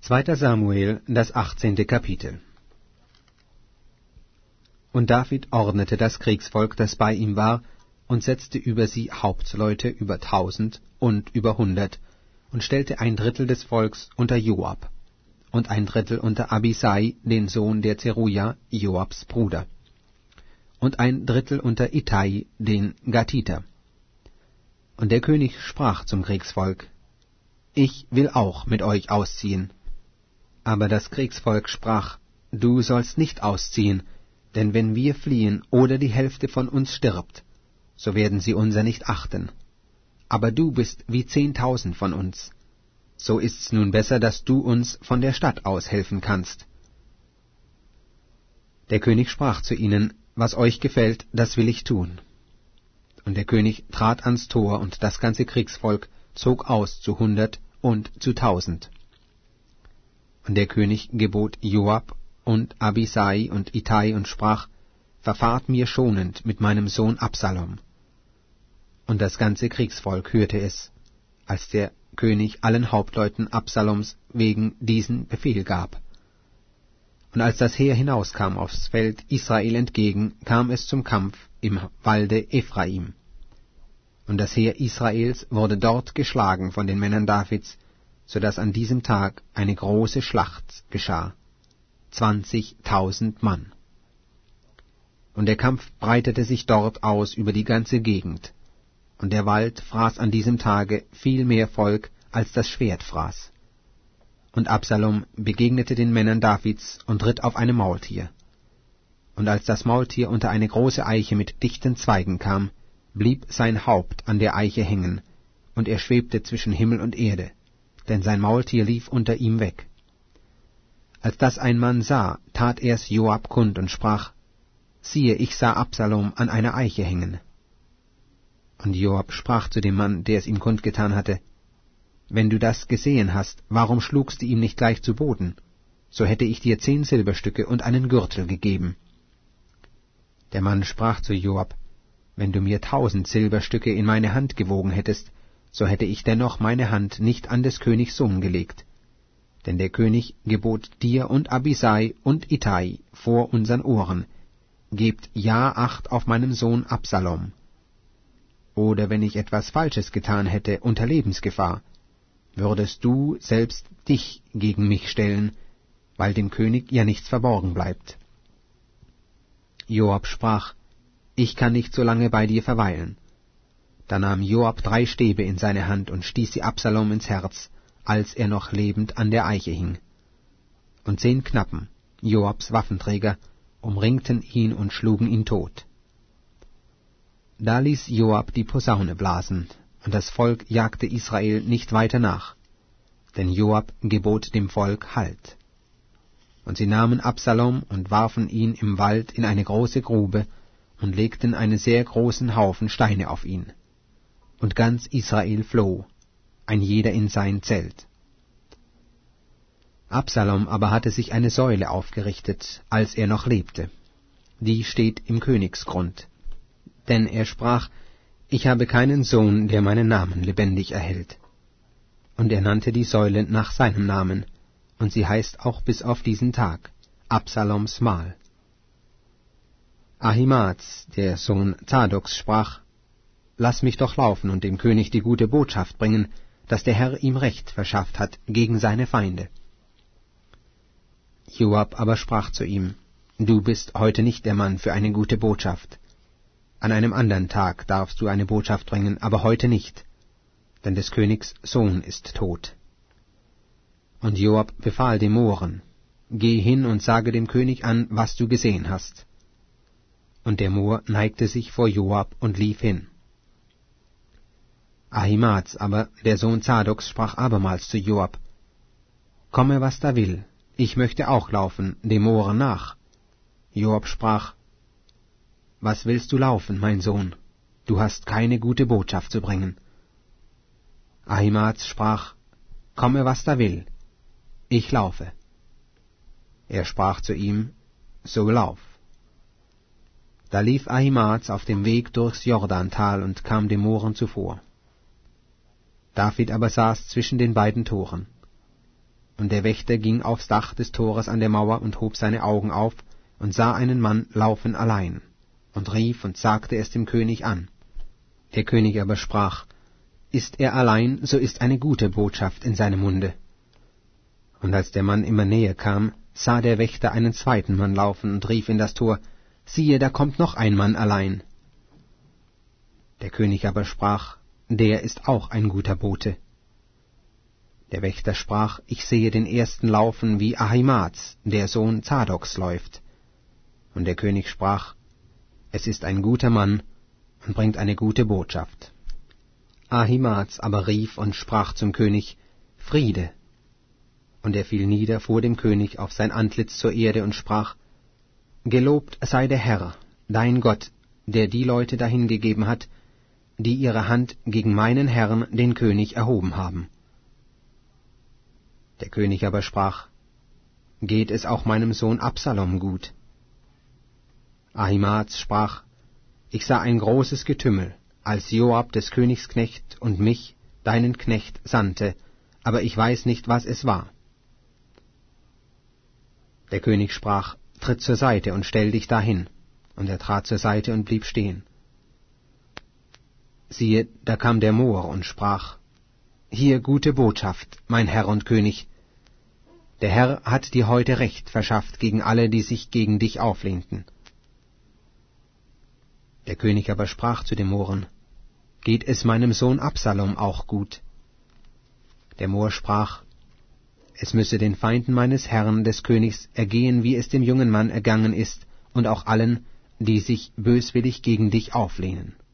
2. Samuel, das 18. Kapitel. Und David ordnete das Kriegsvolk, das bei ihm war, und setzte über sie Hauptleute über 1000 und über 100, und stellte 1/3 des Volks unter Joab, und 1/3 unter Abisai, den Sohn der Zeruja, Joabs Bruder, und 1/3 unter Ittai, den Gatiter. Und der König sprach zum Kriegsvolk: Ich will auch mit euch ausziehen. Aber das Kriegsvolk sprach: Du sollst nicht ausziehen, denn wenn wir fliehen oder die Hälfte von uns stirbt, so werden sie unser nicht achten. Aber du bist wie 10.000 von uns. So ist's nun besser, dass du uns von der Stadt aus helfen kannst. Der König sprach zu ihnen: Was euch gefällt, das will ich tun. Und der König trat ans Tor, und das ganze Kriegsvolk zog aus zu 100 und zu 1000. Und der König gebot Joab und Abisai und Ittai und sprach: Verfahrt mir schonend mit meinem Sohn Absalom. Und das ganze Kriegsvolk hörte es, als der König allen Hauptleuten Absaloms wegen diesen Befehl gab. Und als das Heer hinauskam aufs Feld Israel entgegen, kam es zum Kampf im Walde Ephraim. Und das Heer Israels wurde dort geschlagen von den Männern Davids, so dass an diesem Tag eine große Schlacht geschah, 20.000 Mann. Und der Kampf breitete sich dort aus über die ganze Gegend, und der Wald fraß an diesem Tage viel mehr Volk, als das Schwert fraß. Und Absalom begegnete den Männern Davids und ritt auf einem Maultier. Und als das Maultier unter eine große Eiche mit dichten Zweigen kam, blieb sein Haupt an der Eiche hängen, und er schwebte zwischen Himmel und Erde, denn sein Maultier lief unter ihm weg. Als das ein Mann sah, tat er's Joab kund und sprach: Siehe, ich sah Absalom an einer Eiche hängen. Und Joab sprach zu dem Mann, der es ihm kundgetan hatte: Wenn du das gesehen hast, warum schlugst du ihm nicht gleich zu Boden? So hätte ich dir 10 Silberstücke und einen Gürtel gegeben. Der Mann sprach zu Joab: Wenn du mir 1000 Silberstücke in meine Hand gewogen hättest, so hätte ich dennoch meine Hand nicht an des Königs Sohn gelegt. Denn der König gebot dir und Abisai und Ittai vor unseren Ohren: Gebt ja Acht auf meinen Sohn Absalom. Oder wenn ich etwas Falsches getan hätte unter Lebensgefahr, würdest du selbst dich gegen mich stellen, weil dem König ja nichts verborgen bleibt. Joab sprach: Ich kann nicht so lange bei dir verweilen. Da nahm Joab 3 Stäbe in seine Hand und stieß sie Absalom ins Herz, als er noch lebend an der Eiche hing. Und 10 Knappen, Joabs Waffenträger, umringten ihn und schlugen ihn tot. Da ließ Joab die Posaune blasen, und das Volk jagte Israel nicht weiter nach, denn Joab gebot dem Volk Halt. Und sie nahmen Absalom und warfen ihn im Wald in eine große Grube und legten einen sehr großen Haufen Steine auf ihn. Und ganz Israel floh, ein jeder in sein Zelt. Absalom aber hatte sich eine Säule aufgerichtet, als er noch lebte. Die steht im Königsgrund. Denn er sprach: Ich habe keinen Sohn, der meinen Namen lebendig erhält. Und er nannte die Säule nach seinem Namen, und sie heißt auch bis auf diesen Tag Absaloms Mahl. Ahimaaz, der Sohn Zadoks, sprach: Lass mich doch laufen und dem König die gute Botschaft bringen, dass der Herr ihm Recht verschafft hat gegen seine Feinde. Joab aber sprach zu ihm: Du bist heute nicht der Mann für eine gute Botschaft. An einem andern Tag darfst du eine Botschaft bringen, aber heute nicht, denn des Königs Sohn ist tot. Und Joab befahl dem Mohren: Geh hin und sage dem König an, was du gesehen hast. Und der Mohr neigte sich vor Joab und lief hin. Ahimaaz aber, der Sohn Zadoks, sprach abermals zu Joab: Komme, was da will, ich möchte auch laufen, dem Mohren nach. Joab sprach: Was willst du laufen, mein Sohn? Du hast keine gute Botschaft zu bringen. Ahimaaz sprach: Komme, was da will, ich laufe. Er sprach zu ihm: So lauf. Da lief Ahimaaz auf dem Weg durchs Jordantal und kam dem Mohren zuvor. David aber saß zwischen den beiden Toren. Und der Wächter ging aufs Dach des Tores an der Mauer und hob seine Augen auf und sah einen Mann laufen allein, und rief und sagte es dem König an. Der König aber sprach, ist er allein, so ist eine gute Botschaft in seinem Munde. Und als der Mann immer näher kam, sah der Wächter einen zweiten Mann laufen und rief in das Tor, siehe, da kommt noch ein Mann allein. Der König aber sprach, der ist auch ein guter Bote. Der Wächter sprach, ich sehe den ersten laufen, wie Ahimaaz, der Sohn Zadoks, läuft. Und der König sprach, es ist ein guter Mann und bringt eine gute Botschaft. Ahimaaz aber rief und sprach zum König, Friede. Und er fiel nieder vor dem König auf sein Antlitz zur Erde und sprach, Gelobt sei der Herr, dein Gott, der die Leute dahingegeben hat, die ihre Hand gegen meinen Herrn, den König, erhoben haben. Der König aber sprach, geht es auch meinem Sohn Absalom gut? Ahimaaz sprach, ich sah ein großes Getümmel, als Joab des Königs Knecht und mich, deinen Knecht, sandte, aber ich weiß nicht, was es war. Der König sprach, tritt zur Seite und stell dich dahin. Und er trat zur Seite und blieb stehen. Siehe, da kam der Moor und sprach, hier gute Botschaft, mein Herr und König. Der Herr hat dir heute Recht verschafft gegen alle, die sich gegen dich auflehnten. Der König aber sprach zu dem Mohren, geht es meinem Sohn Absalom auch gut? Der Moor sprach, es müsse den Feinden meines Herrn des Königs ergehen, wie es dem jungen Mann ergangen ist, und auch allen, die sich böswillig gegen dich auflehnen.